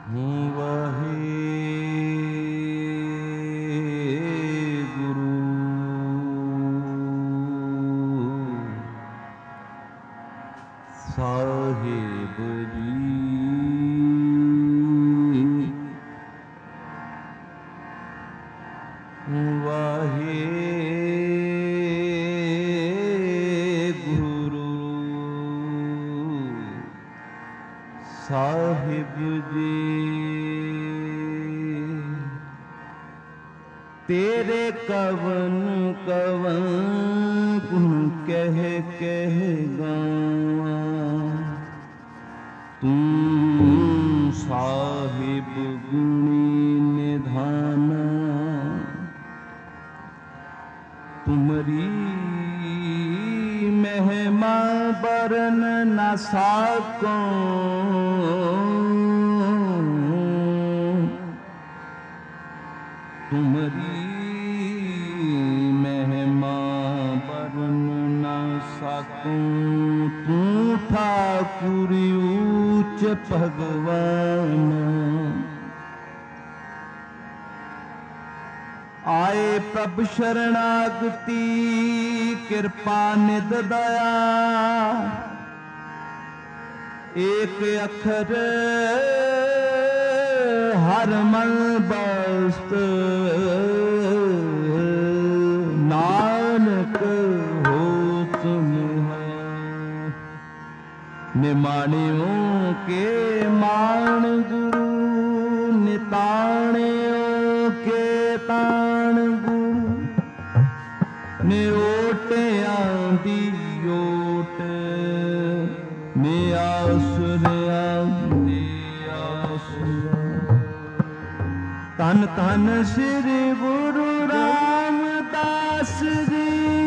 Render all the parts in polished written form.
वाहे गुरु साहिब जी। वाहे गुरु साहिब जी। तेरे कवन कवन गुण कह गावा, तू साहिब गुणी निधाना। तुमरी महिमा बरन न साको, तुमरी महिमा बरन न सकूं। तू ठाकुर ऊच भगवान, आए प्रभ शरणागति कृपा निध दया। एक अखर हर मन बस्त, नानक होत है। निमाणियों के मान गुरु, निताणियों के ताण गुरु। निओटियां दी ओट, निआसुरियां दी आसुर। तन तन श्री गुरु रामदास जी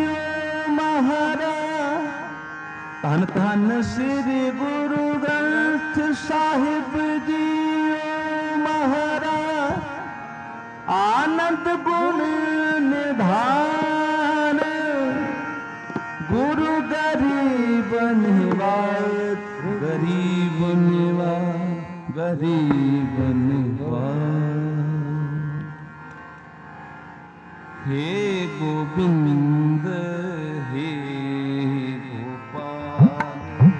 महाराज। तन तन श्री गुरु ग्रंथ साहिब जी महाराज। आनंद गुण निधान, गुरु गरीब निवास। गरीब निवास, गरीब निवास। हे गोविंद हे गोपाल,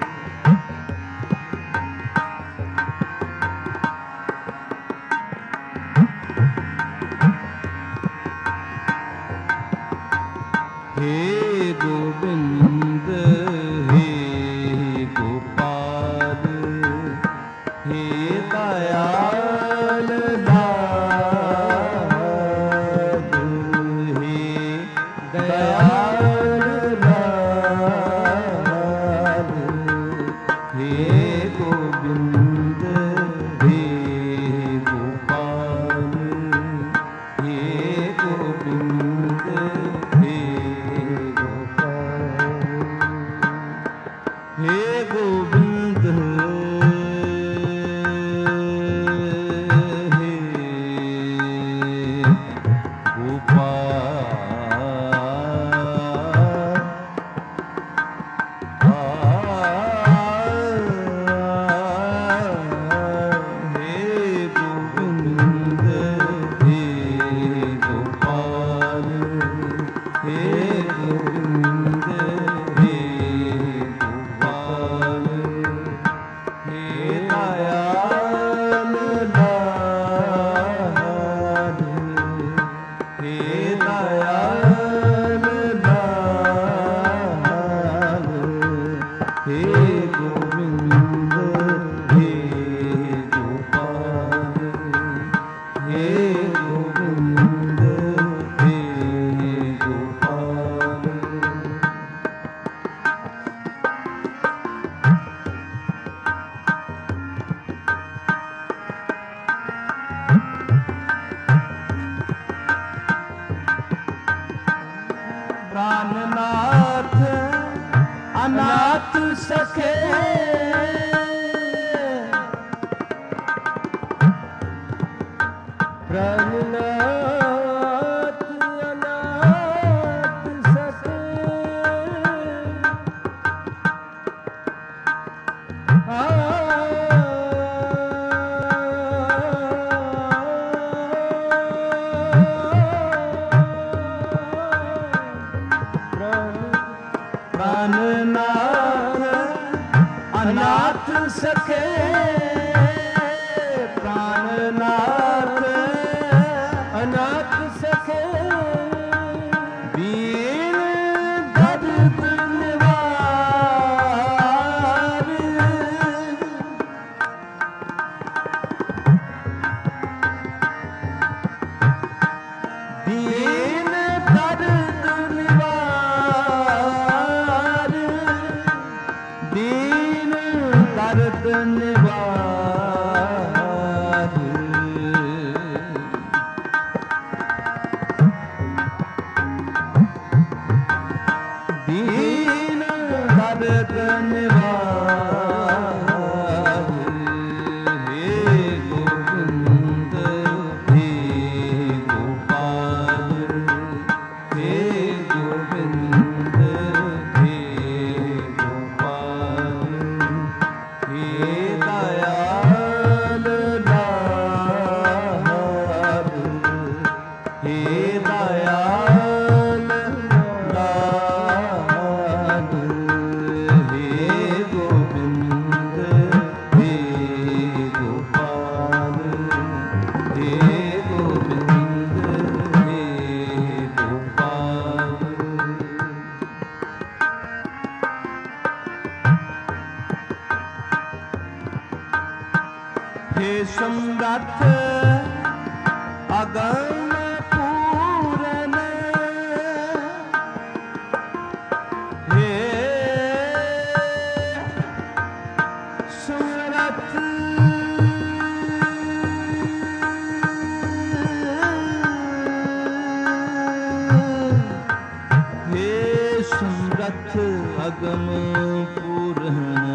हे गोविंद हे गोपाल। हे दयाल लाल, हे दयाल लाल। हे गोविंद हे गोपाल, हे गोविंद हे गोपाल। हे गोविंद हे गोपाल। हे गोविंद हे गोपाल, हे गोविंद हे गोपाल। हे दयाल लाल, हे दयाल लाल। हे गोविंद हे गोपाल, हे गोविंद हे गोपाल। प्राणनाथ अनाथ सखे, प्राणनाथ अनाथ सखे। ਸਖੇ ਪ੍ਰਾਣਨਾਥ ਅਨਾਥ ਸਖੇ ਦੀਨ ਦਰਦ ਨਿਵਾਰ ਦੀਨ ਦਰਦ ਨਿਵਾਰ ਦੀਨ ਦਰਦ ਨਿਵਾਰ ਦੀਨ ਦਰਦ ਨਿਵਾਰ ਹੇ ਗੋਬਿੰਦ ਹੇ ਗੋਪਾਲ ਹੇ ਗੋਬਿੰਦ ਹੇ ਗੋਪਾਲ ਹੇ ਦਇਆਲ ਨਾਥ ਹੇ ਦਇਆਲ ਨਾਥ ਹੇ ਗੋਬਿੰਦ ਹੇ ਗੋਪਾਲ ਹੇ ਗੋਬਿੰਦ ਹੇ ਗੋਪਾਲ हे समरथ अगम पूरन हे समरथ हे समरथ अगम पूरन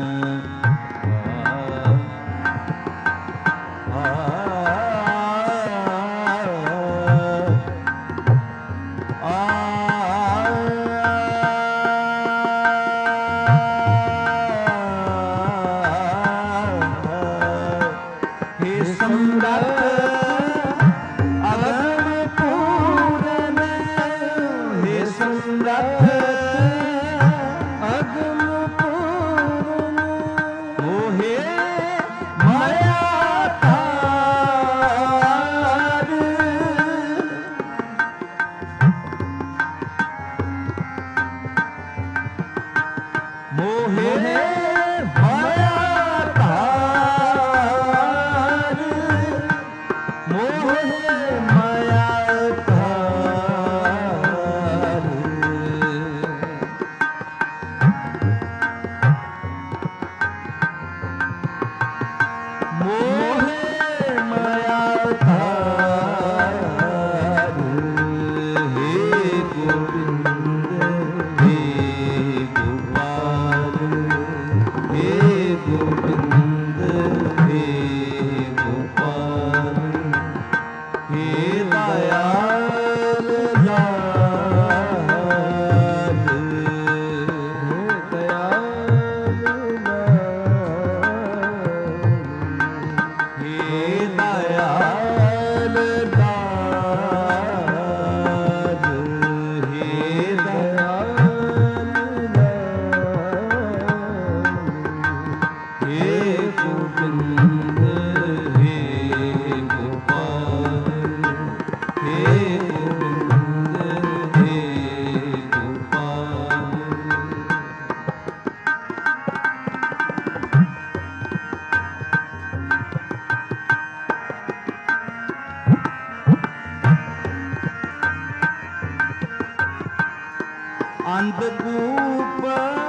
ਅੰਧਕੂਪ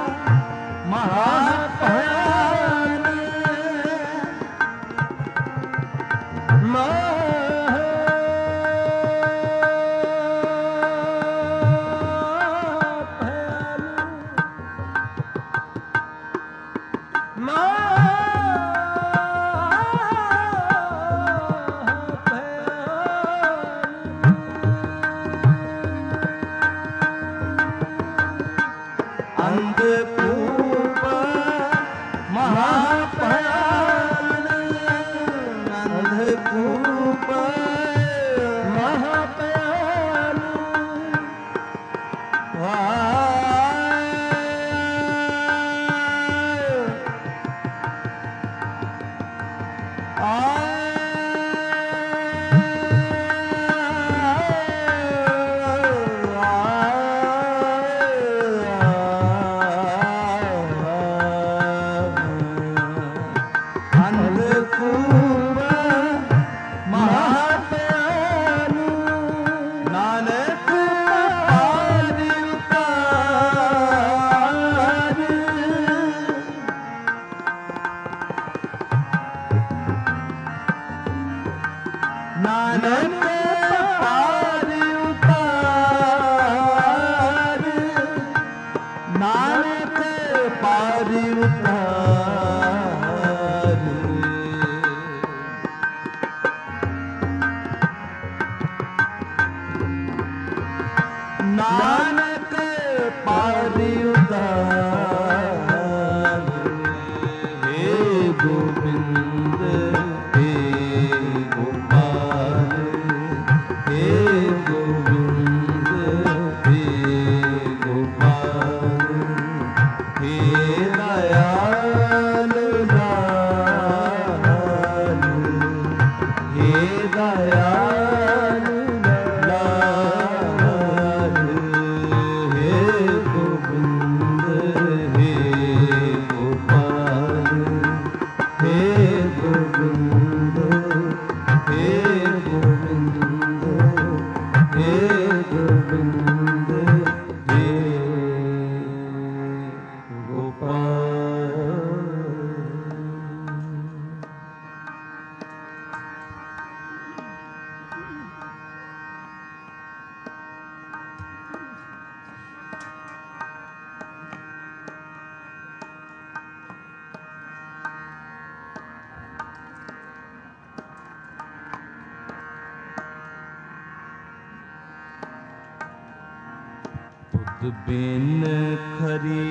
ਮਹਾਭਿਆਨ ਅੰਧ नानक पारि उतार। हे गोविंद हे गोपाल, हे गोविंद हे गोपाल, हे दयाल लाल, हे दयाल लाल, हे गोविंद हे गोपाल, हे गोविंद हे गोविंद, हे गोविंद हे गोपाल। तुद बिन खरी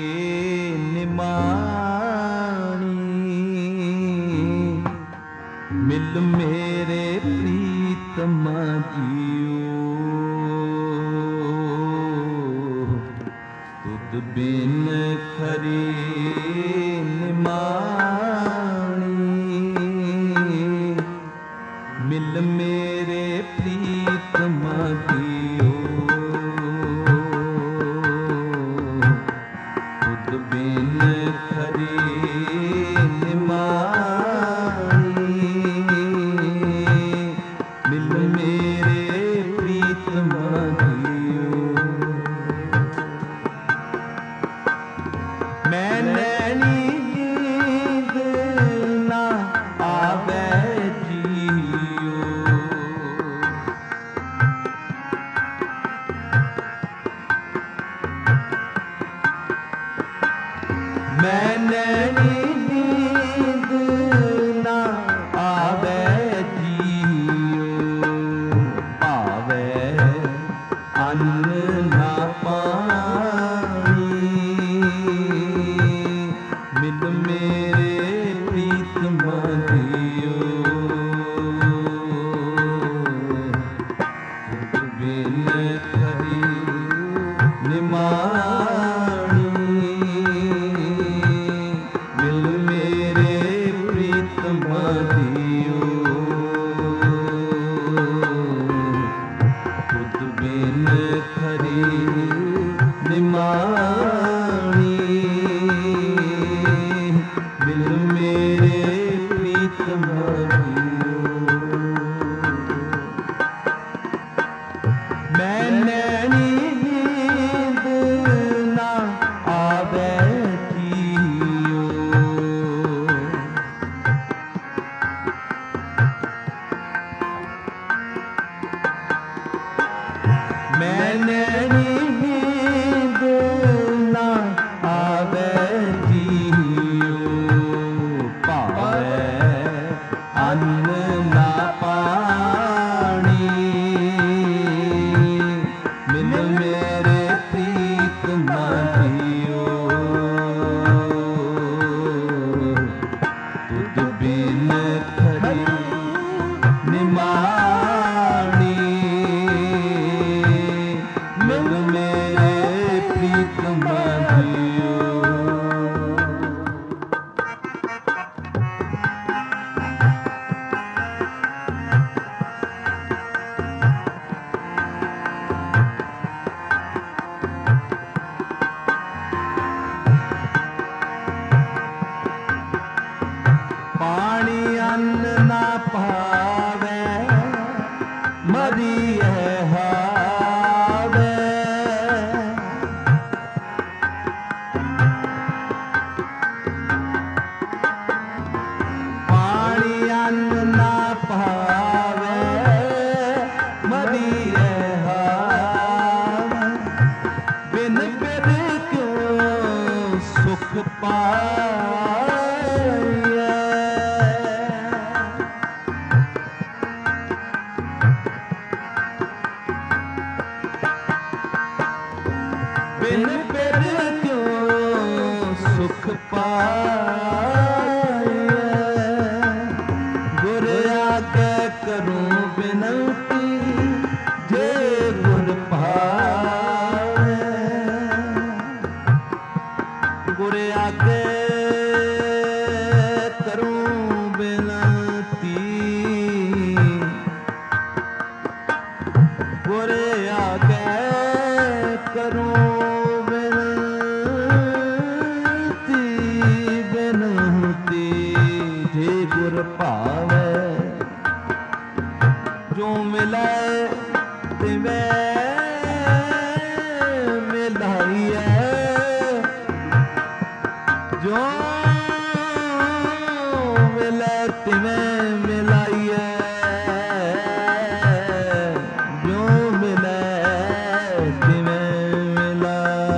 निमाणी, मिल मेरे प्रीतमा जियो। तुद बिन खरी निमाणी, मिल मेरे प्रीतमा जियो। तुद बिन खरी निमाणी, मिल मेरे प्रीतमा जियो। मैं नैनी नींद ना आवे जियो। मैं नैनी नींद ना आवे जियो। पावे अन्न ना पानी, मिल मेरे प्रीतमा जियो। तुद बिन खरी निमाणी, मिल मेरे प्रीतमा जियो। तुद बिन खरी निमाणी, मिल मेरे प्रीतमा जियो। मैं नैनी नींद ना आवे जियो। मैं नैनी नींद ना आवे जियो। पावे अन्न ना पानी, मिल मेरे प्रीतमा जियो। तुद बिन खरी निमाणी, मिल मेरे प्रीतमा जियो। गुर पावे जो मिले तिवे मिलाइए जो मिले तिवे मिलाइए जो मिले तिवे मिला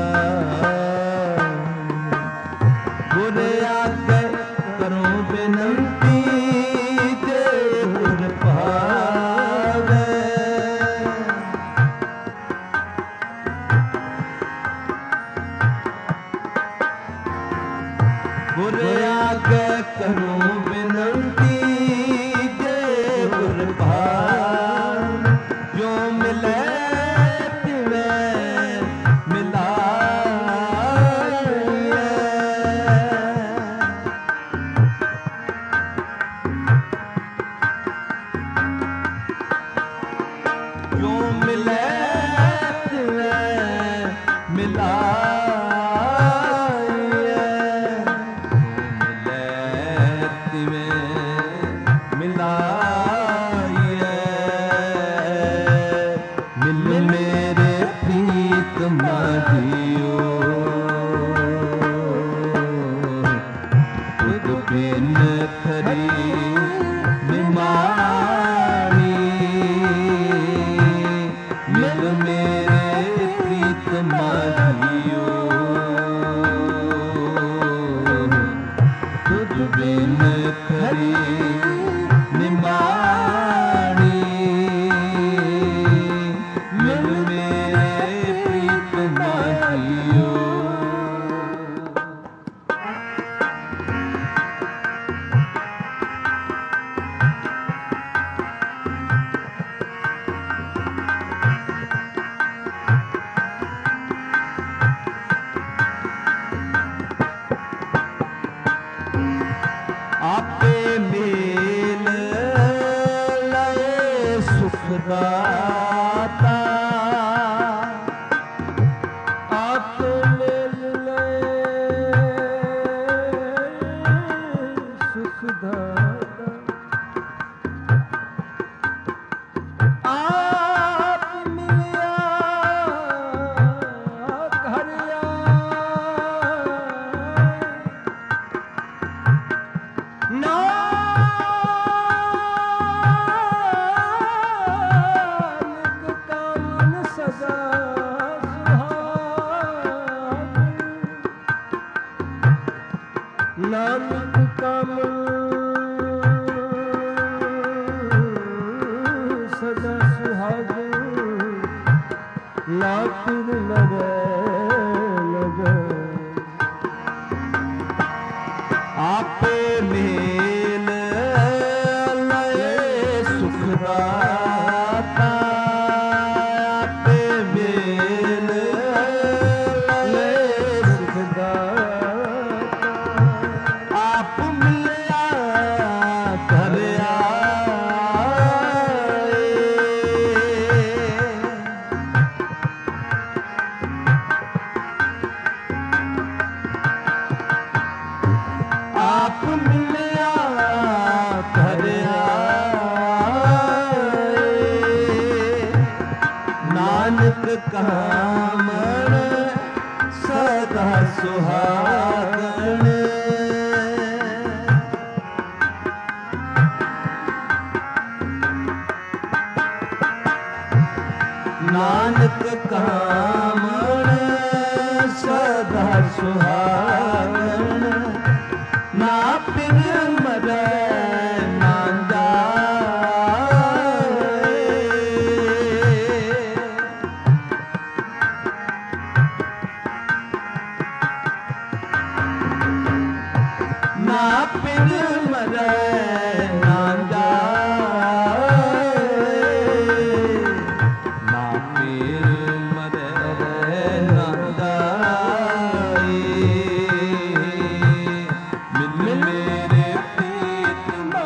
गुर आगे करूं बिनती जे गुर पावे गुर आगे करूं बिनती जे गुर पावे जो मिले तिवे जो मिले तिवे मिलाइए तिवे मिलाइए मिल मेरे प्रीतमा जियो खुद बिन खरी निमाणी मिल मेरे प्रीतमा जियो खुद बिन खरी निमाणी मिल मेरे प्रीतमा जियो आपे मेल लए सुख दाता आपे मेल लए सुख दाता आप मिलिया घर नानक का मन सदा सुहागन ना फिर लगे लगे आपे मेल लए सुख दाता आपे मेल लए सुख दाता आप मिलिया घर आए आप मिलिया घर आए नानक का मन सदा सुहागन नानक का मन सदा सुहागन ना पिन मरे ना जाए ना पिन मरे ना जाए ना पिन मरे ना जाए मिल मेरे प्रीतमा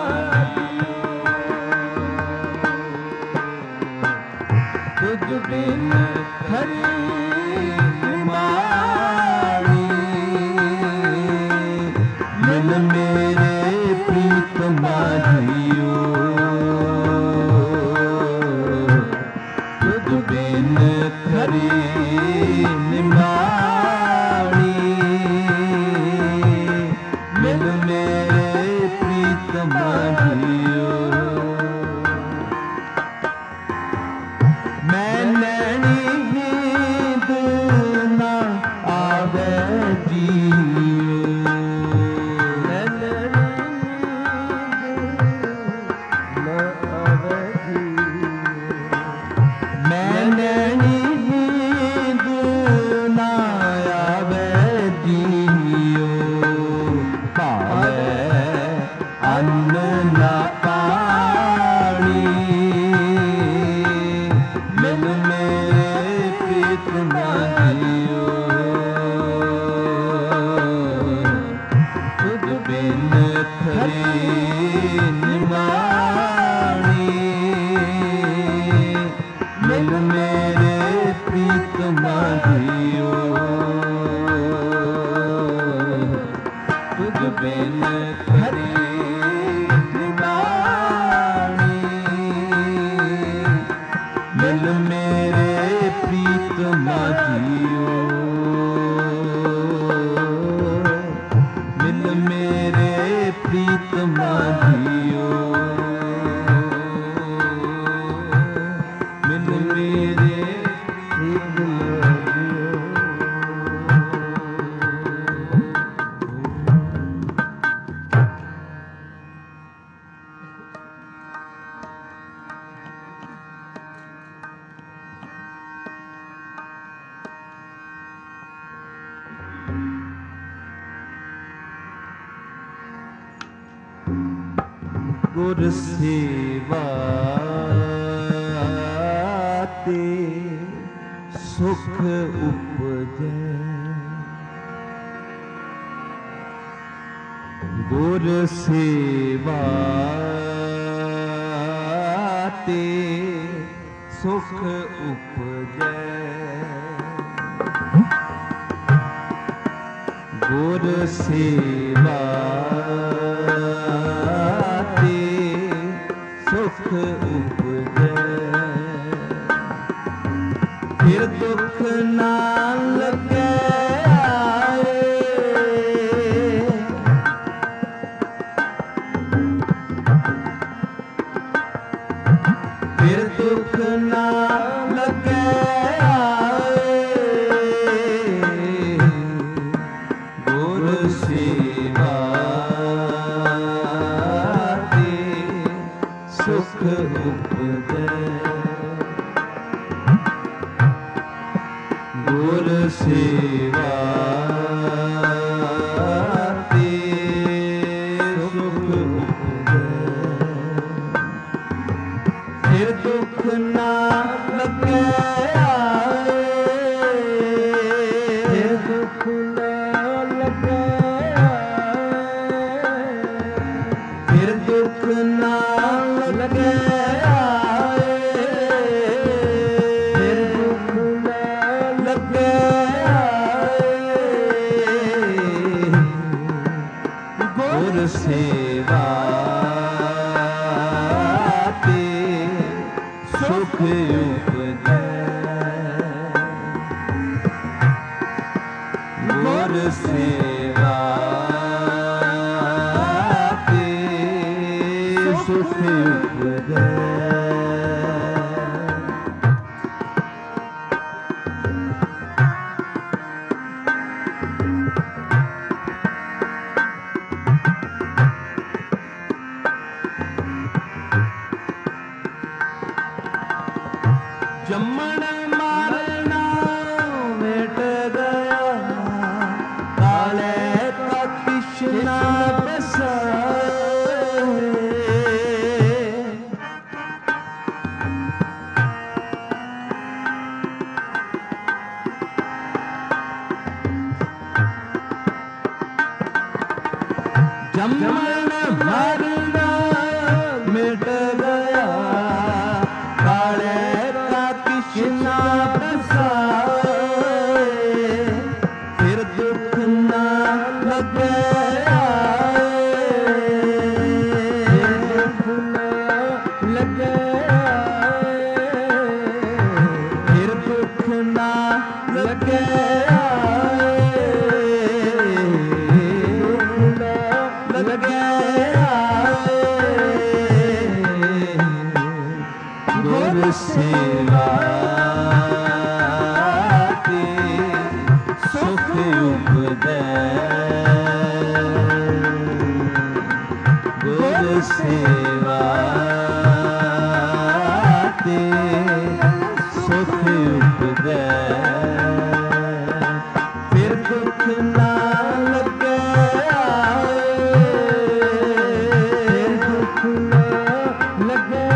तुझ बिन खरी निमाणी मिल मेरे प्रीतमा माझियो तुझ बिन खरी निमाणी मिल मेरे प्रीतमा जियो मैं नैनी नींद ना आवे जियो मैं नैनी नींद ना आवे जियो पावे अन्न ना पानी मिल मेरे प्रीतमा जियो तुझ बिन खरी निमाणी मिल मेरे प्रीतमा जियो तुझ बिन खरी निमाणी मिल मेरे प्रीतमा जियो मिल मेरे प्रीतमा जियो मिल मेरे प्रीतमा जियो गुर सेवा ते सुख उपजै गुर सेवा ते सुख उपजै गुर सेवा सुख उपजै फिर दुख ना लगे आए फिर दुख ना लगे आए गुर सेवा सुख उपजै गुर सेवा ते सुख उपजै फिर दुख ना लगे आए फिर दुख ना लगे आए फिर दुख ना लगे आए फिर दुख ना लगे आए गुर सेवा ते सुख उपजै गुर सेवा ते सुख उपजै जम्मण मारना मिट गया काले का कृष्णा बसाए जम्मण मारना मिट गया काले का कृष्णा सेवा ते सुख उपदै गुर सेवा ते सुख उपदै फिर दुख ना लगे फिर दुख ना लगे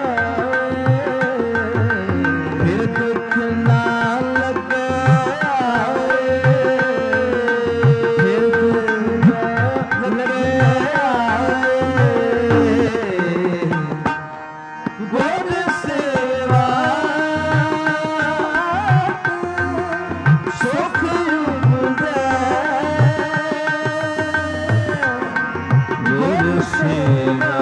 फिर दुख ना लगे फिर दुख ना लगे गुर सेवा सुख उपदै गुर सेवा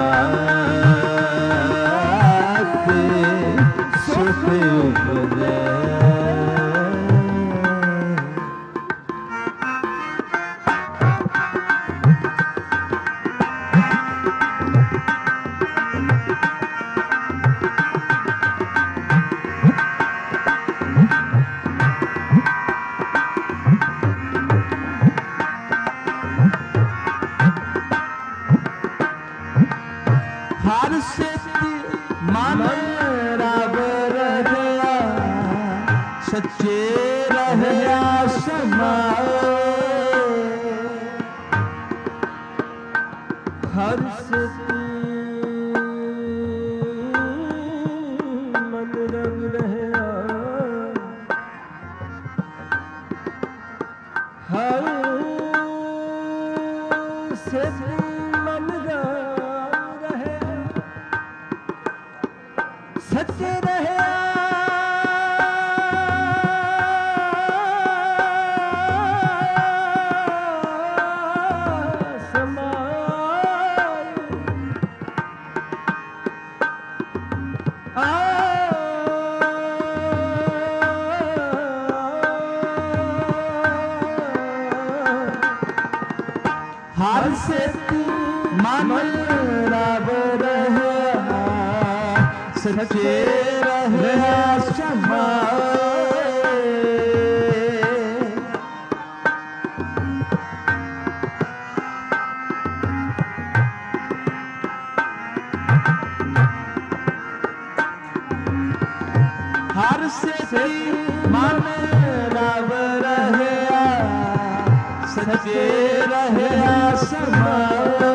ते सुख उपदै हर सिद्ध मन रब रहया सच्चे रहया समाए हर सिद्ध मन रब रहया हर सिद्ध मन रब सच्चे रहया समाए हर सिद्ध मन रब रहया सच्चे रहया समाए हर सिद्ध मन रब रहया सच्चे रहया समाए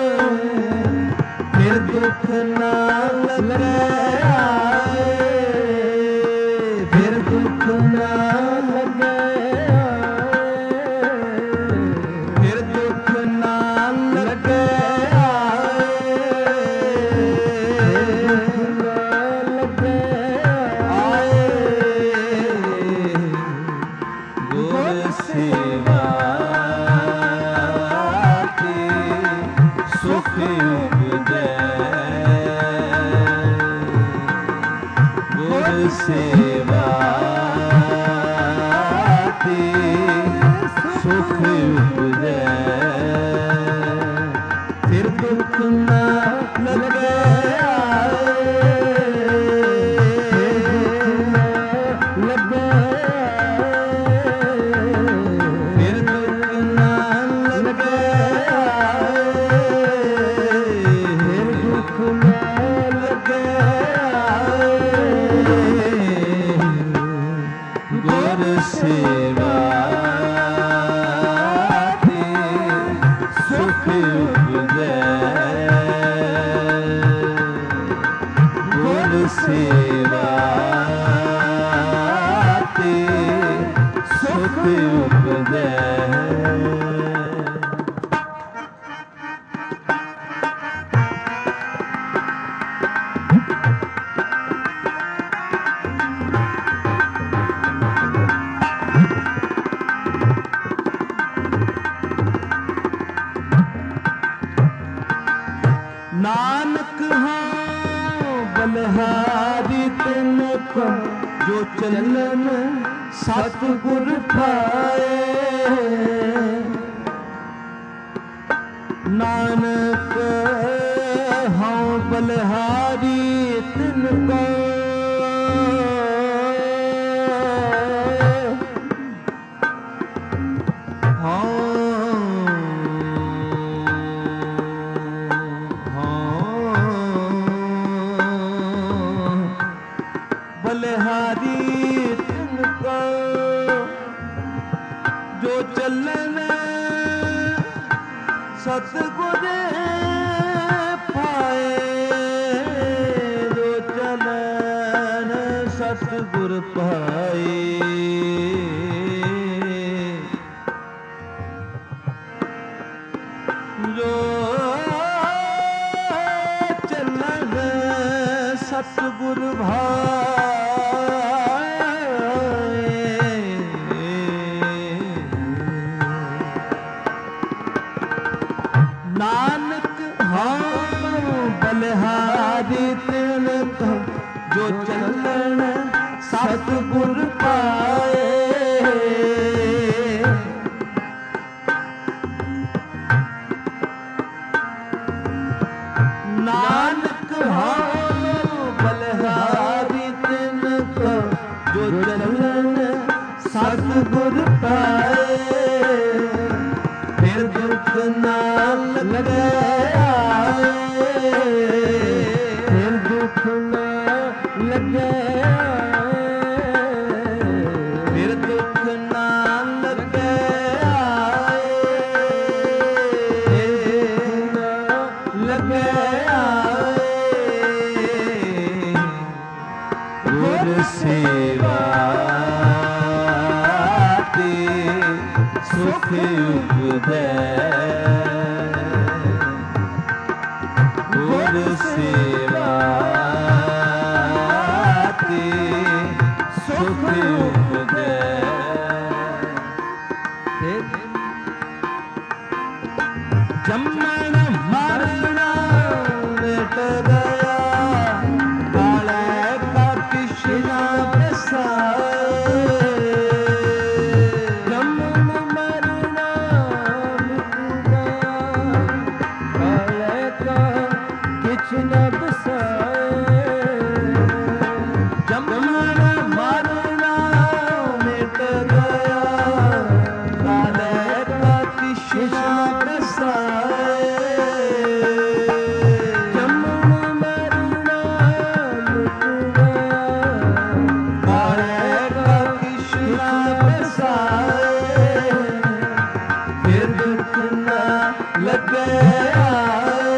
फिर दुख ना लगे फिर दुख ना लगे फिर दुख ना लगे आए गुर सेवा ते सुख उपदै गुर सेवा ते सुख उपदै फिर दुख ना लगे फिर दुख ना लगे फिर दुख ना लगे गुर सेवा ते सुख उपदै गुर सेवा ते सुख उपदै नानक हाँ बलहारी तिनको जो चलन सतगुर पाए नानक हाँ बलहारी तिनको सतगुर भाए। नानक हाँ बलिहारी तिन कहो, जो चलन सतगुर पाए। नानक हाँ बलिहारी तिन कहो, जो चलन सतगुर पाए। फिर दुख ना लगे आए, फिर दुख ना लगे आए, फिर दुख ना लगे आए, लगे आए। गुर सेवा ते सुख उपदे, गुर सेवा ते सुख उपदे। जमन मरना मिट गया, काले का कृष्णा बसाए। जमन मरना मिट गया, काले का कृष्णा बसाए। जमन मरना मिट गया, काले का कृष्णा बसाए। जमन मरना मिट गया, काले का कृष्णा बसाए। फिर दुख ना लगे आए,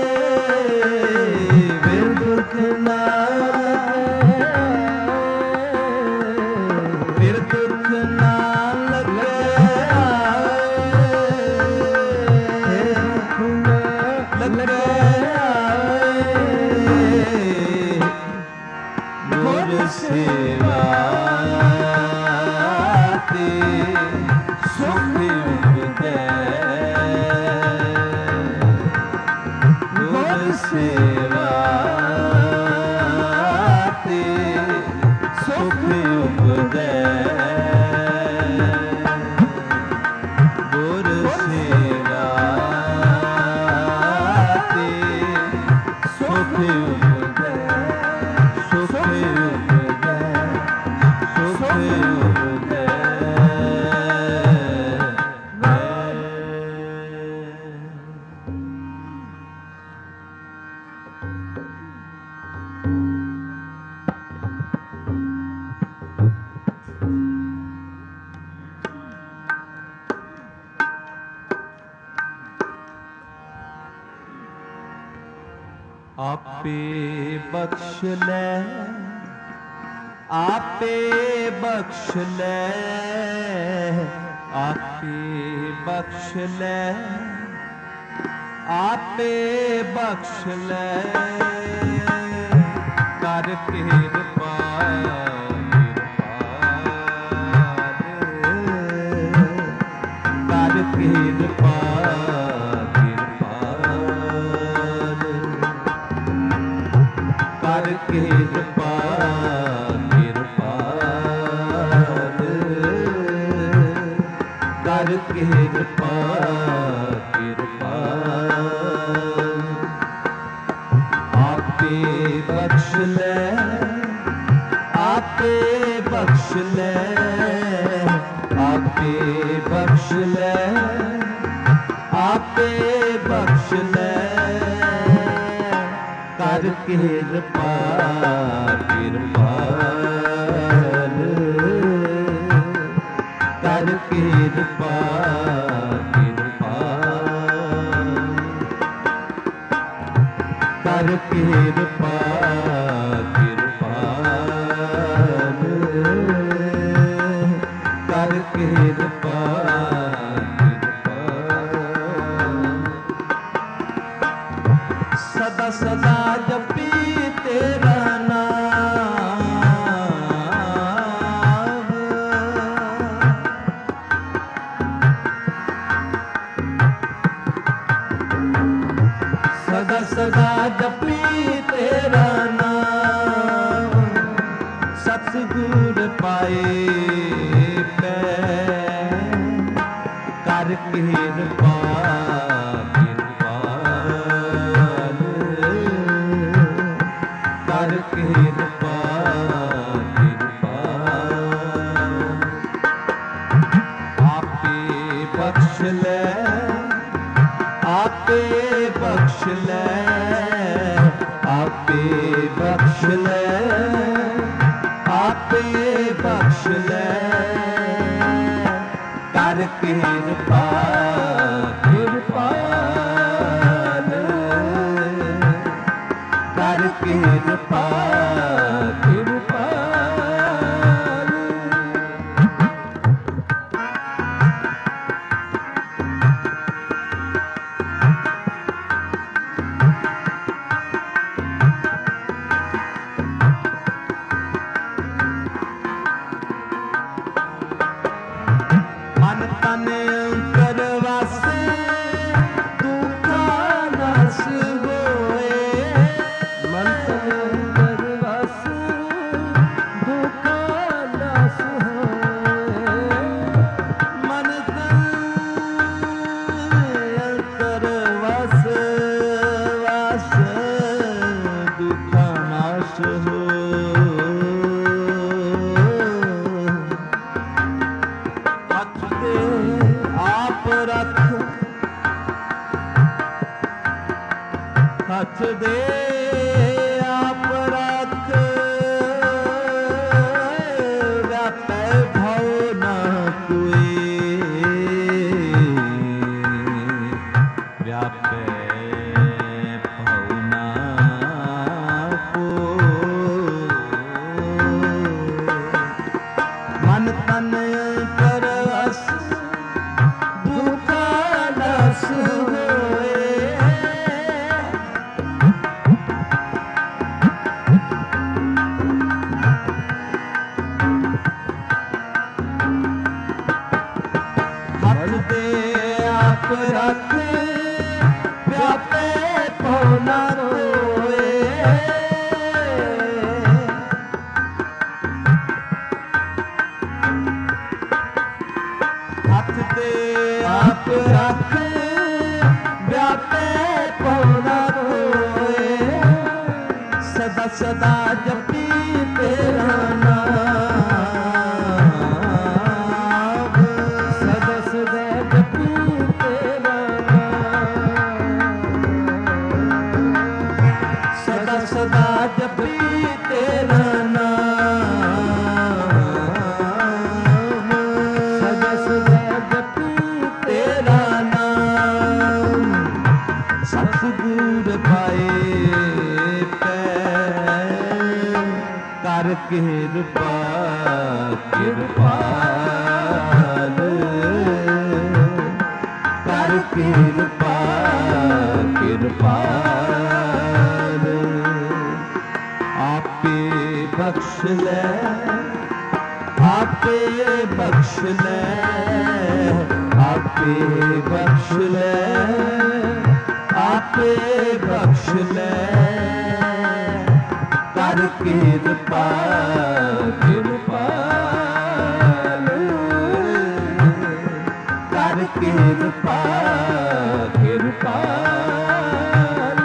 फिर दुख ना लगे आए, फिर दुख ना लगे आए, फिर दुख ना लगे आए। गुर सेवा ते सुख उपदे, गुर सेवा ते सुख उपदे। गुर सेवा ते सुख उपदे, सुख उपदे, सुख उपदे। आपे बख्श ले, आपे बख्श ले, आपे बख्श ले, आपे बख्श ले। कर किरपा कर किरपा कर किरपा किरपाल, कर किरपा किरपाल। आपे बख्श ले, आपे बख्श ले, आपे बख्श ले, आपे बख्श ले। कर किरपा किरपाल, कर किरपा किरपाल, कर किरपा किरपाल, कर किरपा किरपाल। सदा सदा जपी तेरा नाम, तेरा नाम सतगुर पाए पै कर कृपा कृपाल कर कृपा कृपाल आपे बख्श ले आपे बख्श ले आपे बख्श ले आपे बख्श ले कर कृपा कृपाल कर कृपा कृपाल मन तन अंतर वासे दुखा नाश होए मन तन अंतर वासे दुखा नाश होए मन तन अंतर वासे दुखा नाश होए आप रख हथ दे आप रख व्यापै भव न कोई व्यापै भव न कोई मन तन परवश दुखा नाश होए हथ दे आप रख व्यापे भव न कोई हथ दे आप रख व्यापे भव न कोई सदा सदा जपी तेरा नाम सदा सदा जपी तेरा नाम सदा सदा जपी तेरा नाम सदा सदा जपी तेरा नाम सतगुर पाए पै कर कृपा कृपाल कर कृपा कृपाल आपे बख्श ले आपे बख्श ले आपे बख्श ले आपे बख्श ले कर कृपा कृपाल कर कृपा कृपाल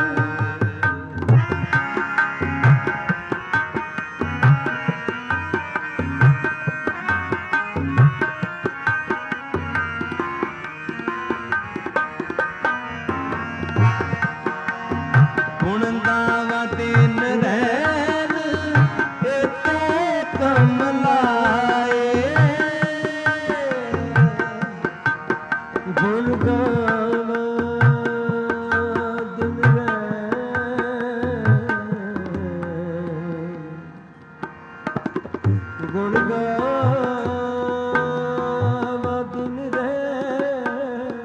गुण गावा दिन रैन एते कमलाए गुण गावा दिन रैन गुण गावा दिन रैन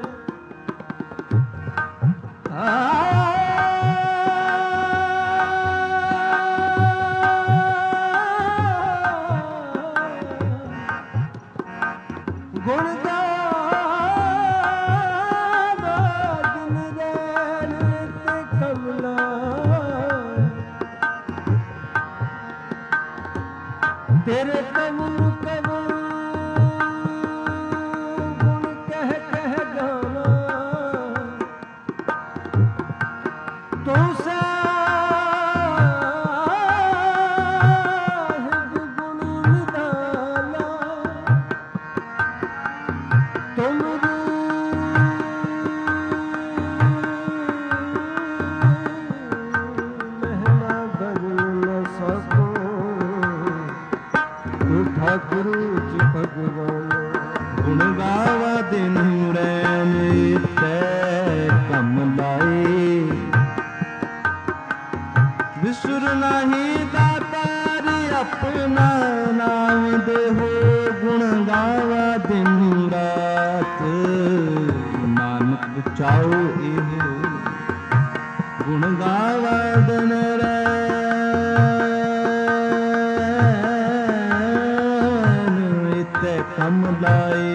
ਤੇਰੇ ਕਵੂ ਕਵੂ ਗੁਣ ਕਹਿ ਕਹਿ ਗਾਵਾਂ ਤੂੰ ਸਾਹਿਬ ਗੁਣ ਨਿਧਾਨਾ ਤੁਮਰੀ ਮਹਿਮਾ ਬਗਲ ਨ ਸਕੋ ਤੂੰ ਠਾਕੁਰ ਜੀ ਭਗਵਾਨ ਗੁਣ ਗਾਵਾ ਦਿਨ ਰੈਨ ਤੈ ਕਮ ਲਾਏ ਵਿਸੁਰ ਨਹੀਂ ਦਾਤਾਰ ਆਪਣਾ ਨਾਮ ਦੇਹੋ ਗੁਣ ਗਾਵਾ ਦਿਨ ਰਾਤ ਨਾਨਕ ਚਾਉ ਇਹੋ ਗੁਣ ਗਾਵਾ ਦਿਨ ਰੈਨ ਤੈ ਕਮ ਲਾਏ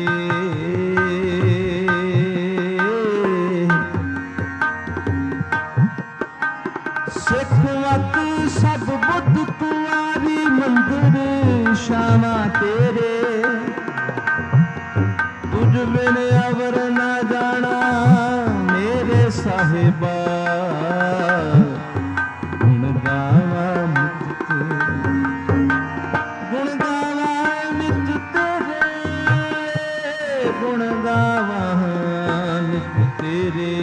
ਸਿੱਖ ਵਤ ਸਭ ਬੁੱਧ ਕੁਆਰੀ ਮੰਦਰ ਸ਼ਾਮਾ ਤੇਰੇ ਤੁਝ ਬਿਨ ਅਵਰ ਨਾ ਜਾਣਾ ਮੇਰੇ ਸਾਹਿਬਾ ਗੁਣ ਗਾਵਾ ਨਿਤ ਗੁਣ ਗਾਵਾ ਨਿਤ ਤੇਰੇ ਗੁਣ ਗਾਵਾ ਨਿਤ ਤੇਰੇ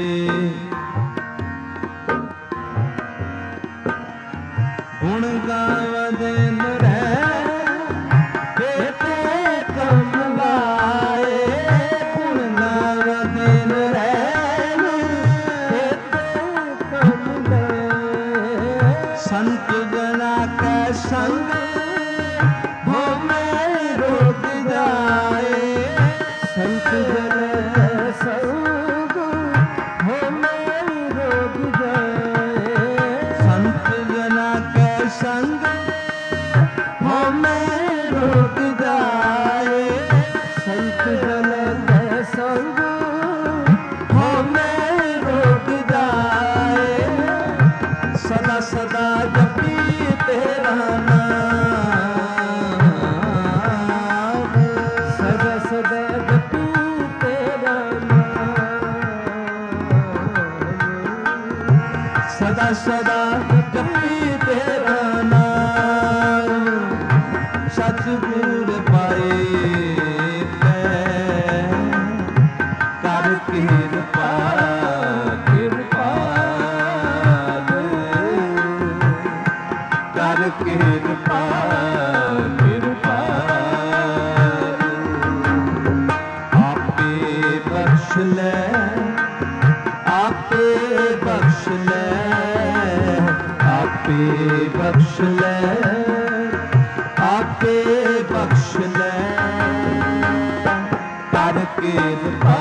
ਗੁਣ ਗਾਵਾ ਦਿਨ ਰਹਿ ਤੇ ਕਮ ਲਾਏ ਗੁਣ ਗਾਵਾ ਦਿਨ ਰਹਿ ਤੇ ਕਮ ਲਾਏ ਸੰਤ ਜਨਾ ਕੈ ਸੰਗ ਹੋਮੈ ਰੋਕ ਜਾਏ ਸੰਤ ਜਨ ਸੰਗ ਹੋਮੈ ਰੋਗ ਜਾਏ ਸੰਤ ਜਨਾ ਕੈ ਸੰਗ ਹੋਮੈ ਰੋਕ ਜਾਏ ਸੰਤ ਜਨ ਕੈ ਸੰਗ ਹੋਮੈ ਰੋਕ ਜਾਏ ਸਦਾ ਸਦਾ ਜਪੀ ਤੇਰਾ ਨਾਮ ਸਦਾ ਸਦਾ ਜਪੀ ਤੇਰਾ ਨਾਮ ਸਦਾ ਸਦਾ ਜਪੀ ਤੇਰਾ ਨਾਮ ਸਤਿਗੁਰ ਪਾਏ ਪੈ ਕਰ ਕਿਰਪਾ ਕਿਰਪਾਲ ਕਰ ਕਿਰਪਾ ਕਿਰਪਾਲ ਆਪੇ ਬਖਸ਼ ਲੈ ਆਪੇ ਬਖਸ਼ ਲੈ ਆਪੇ ਬਖਸ਼ ਲੈ ਆਪੇ ਬਖਸ਼ ਲੈ ਕਰ ਕਿਰਪਾ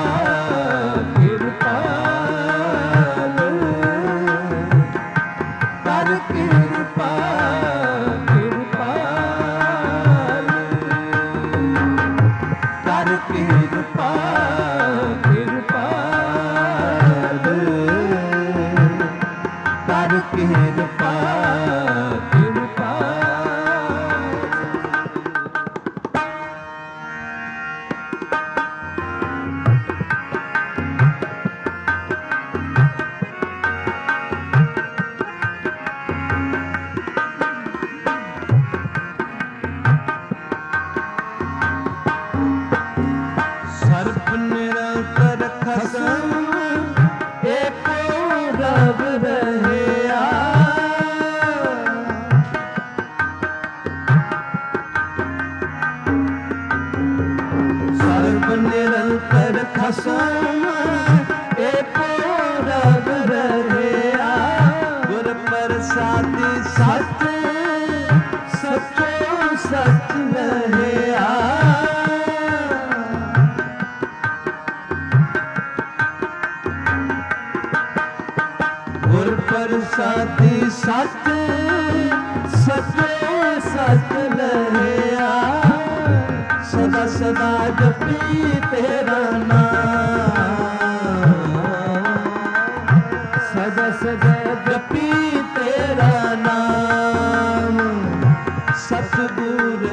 ਕਿਰਪਾਲ ਕਰ ਕਿਰਪਾ ਕਿਰਪਾਲ ਕਰ ਕਿਰਪਾ ਕਿਰਪਾਲ ਕਰ ਕਿਰਪਾ ਕਿਰਪਾਲ ਸਰਬ ਨਿਰੰਤਰ ਖਸਮ ਏਕੋ ਰਬ ਰਹਿਆ ਸਰਬ ਨਿਰੰਤਰ ਖਸਮ ਏਕੋ ਰਬ ਰਹਿਆ ਗੁਰ ਪ੍ਰਸਾਦਿ ਸਤ ਸਚੋ ਸਚ ਰਹਿਆ ਗੁਰ ਪ੍ਰਸਾਦਿ ਸਤ ਸਚੋ ਸਚ ਰਹਿਆ ਸਦਾ ਸਦਾ ਜਪੀ ਤੇਰਾ ਨਾਮ ਸਦਾ ਸਦਾ ਜਪੀ ਤੇਰਾ ਨਾਮ ਸਤਿਗੁਰ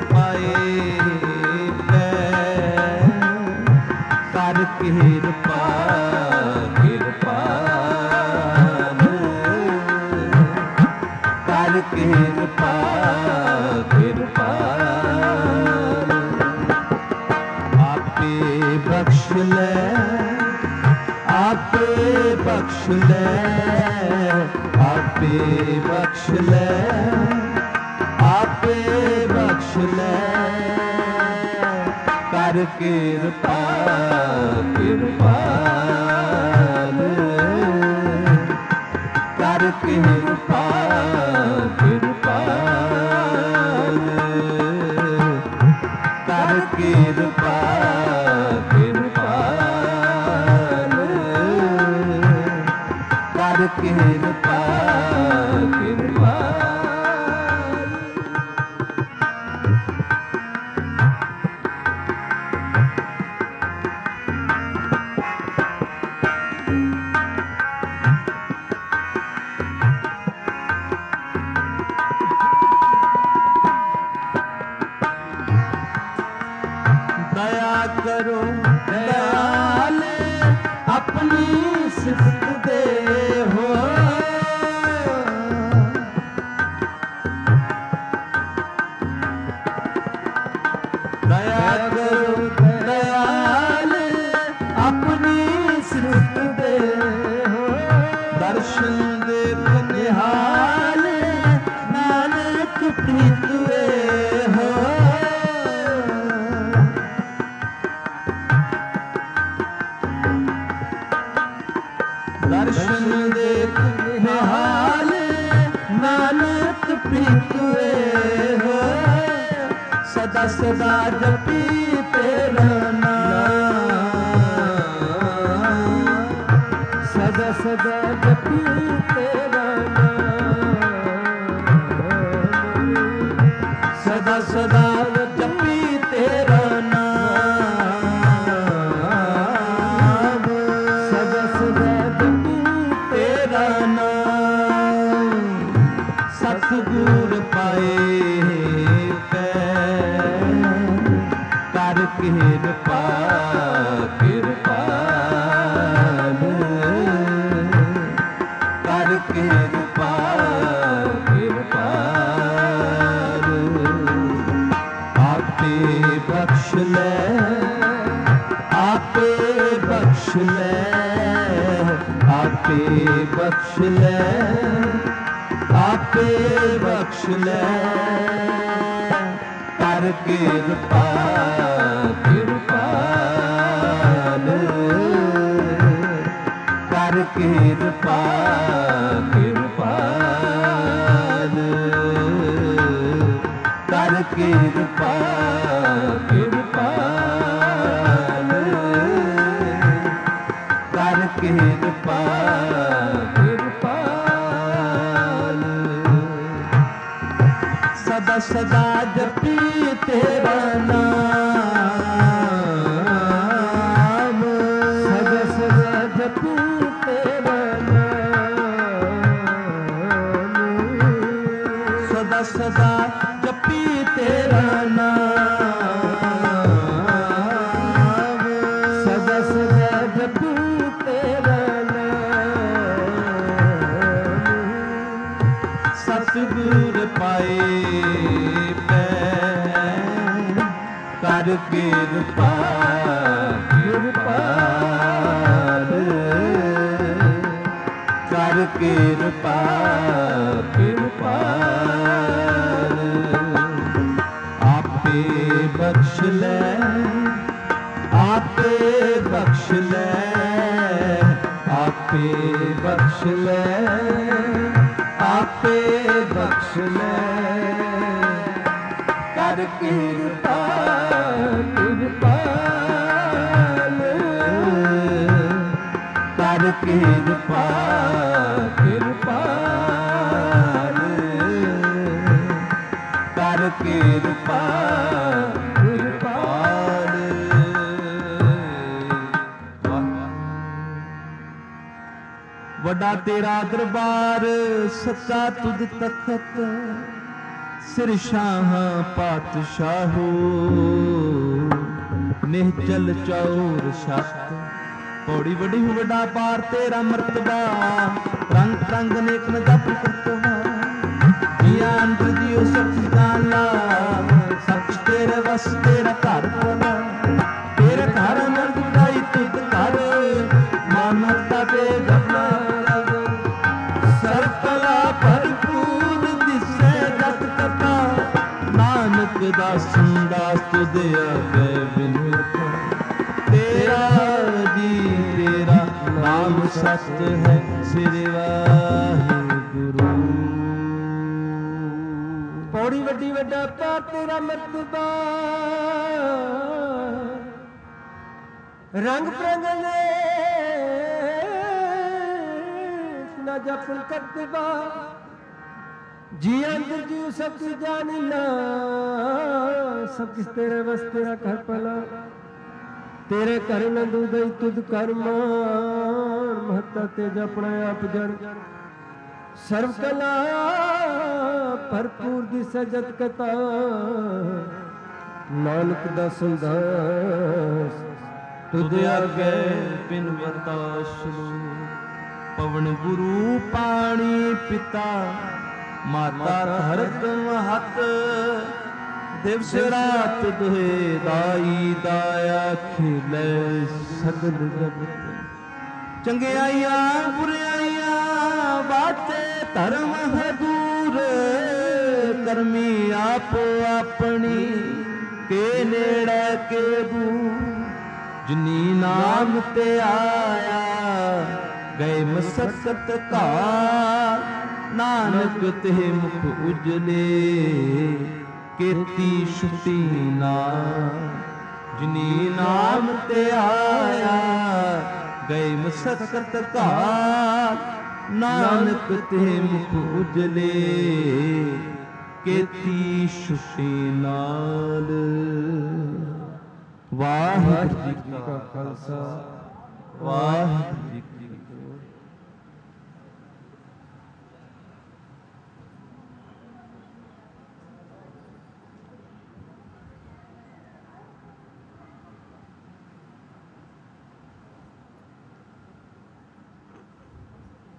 ਕਰ ਕਿਰਪਾ ਕਿਰਪਾਲ ਆਪੇ ਬਖਸ਼ ਲੈ ਆਪੇ ਬਖਸ਼ ਲੈ ਆਪੇ ਬਖਸ਼ ਲੈ ਆਪੇ ਬਖਸ਼ ਲੈ ਕਰ ਕਿਰਪਾ ਕਿਰਪਾਲ ਕਰ ਕਿਰਪਾ ਕਿਰਪਾਲ ਕਰ ਕਿਰਪਾ ਕਿਰਪਾਲ ਕਰ ਕਿਰਪਾ ਕਿਰਪਾਲ दया करो दयाल अपनी सिफत दे हो दया करो दयाल अपनी सिफत दे हो दर्शन देख निहाल नानक प्रीत वे हो दर्शन देख निहाल नानक प्रीत वे हो सदा सदा जपी तेरा नाम सदा सदा जपी तेरा नाम सदा सदा जपी तेरा नाम सदा सदा सतगुर पाए कर किरपा किरपाल कर किरपा किरपाल आपे बख्श ले आपे बख्श ले आपे बख्श ले आपे बख्श ले कर किरपा किरपाल कर किरपा किरपाल कर किरपा किरपाल कर किरपा सदा सदा जपी तेरा नाम सदा सदा जपी तेरा नाम सदा सदा जपी तेरा नाम सदा सदा जपी तेरा नाम सतगुर पाए कर किरपा किरपाल कर किरपा किरपाल आपे बख्श ले आपे बख्श ले आपे बख्श ले आपे बख्श ले कर किरपा किरपाल कर किरपा किरपाल कर किरपा किरपाल वड्डा तेरा दरबार सच्चा तुद तखत सिर शाह पातशाहो निहचल चौर शत पौड़ी बड़ी वड्डा पार तेरा मर्तबा रंग रंग नेक नदा प्रकटवा जी ਸੰਦਾਸ ਤੁਧ ਆਗੇ ਬਿਨੁਰਤਾ ਤੇਰਾ ਜੀ ਤੇਰਾ ਨਾਮ ਸਤ ਹੈ ਸ੍ਰੀ ਵਾਹਿਗੁਰੂ। ਪੌੜੀ ਵੱਡੀ ਵੱਡਾ ਪਾ ਤੇਰਾ ਮਰਤਬਾ ਰੰਗ ਪ੍ਰਗਲੇ ਨਾ ਜਪਨ ਕਰਤਬਾ जी अंदर जी सब कुछ जानी ना सब किस तेरे बस तेरा घर पला तेरे घर न दूध तुद कर मान महता तेज अपना आप जन सर्व कला भरपूर दी सजत कथा नानक दा संदास तुद आगे बिन बर्दाश पवन गुरु पानी पिता माता धरत महत दिवस रात दुहे दाई दाया खिले सगल जगत चंगियाइयां बुराइयां बाते धर्म है दूर करमी आप अपनी के नेड़े के दूर जिनी नाम ते आया गए मसकत का नानक ते मुख उजले केती छुटी ना जिनी नाम ते आया गए मसकत का नानक ते मुख उजले केती छुटी नाल। वाहिगुरू जी का खालसा वाहिगुरू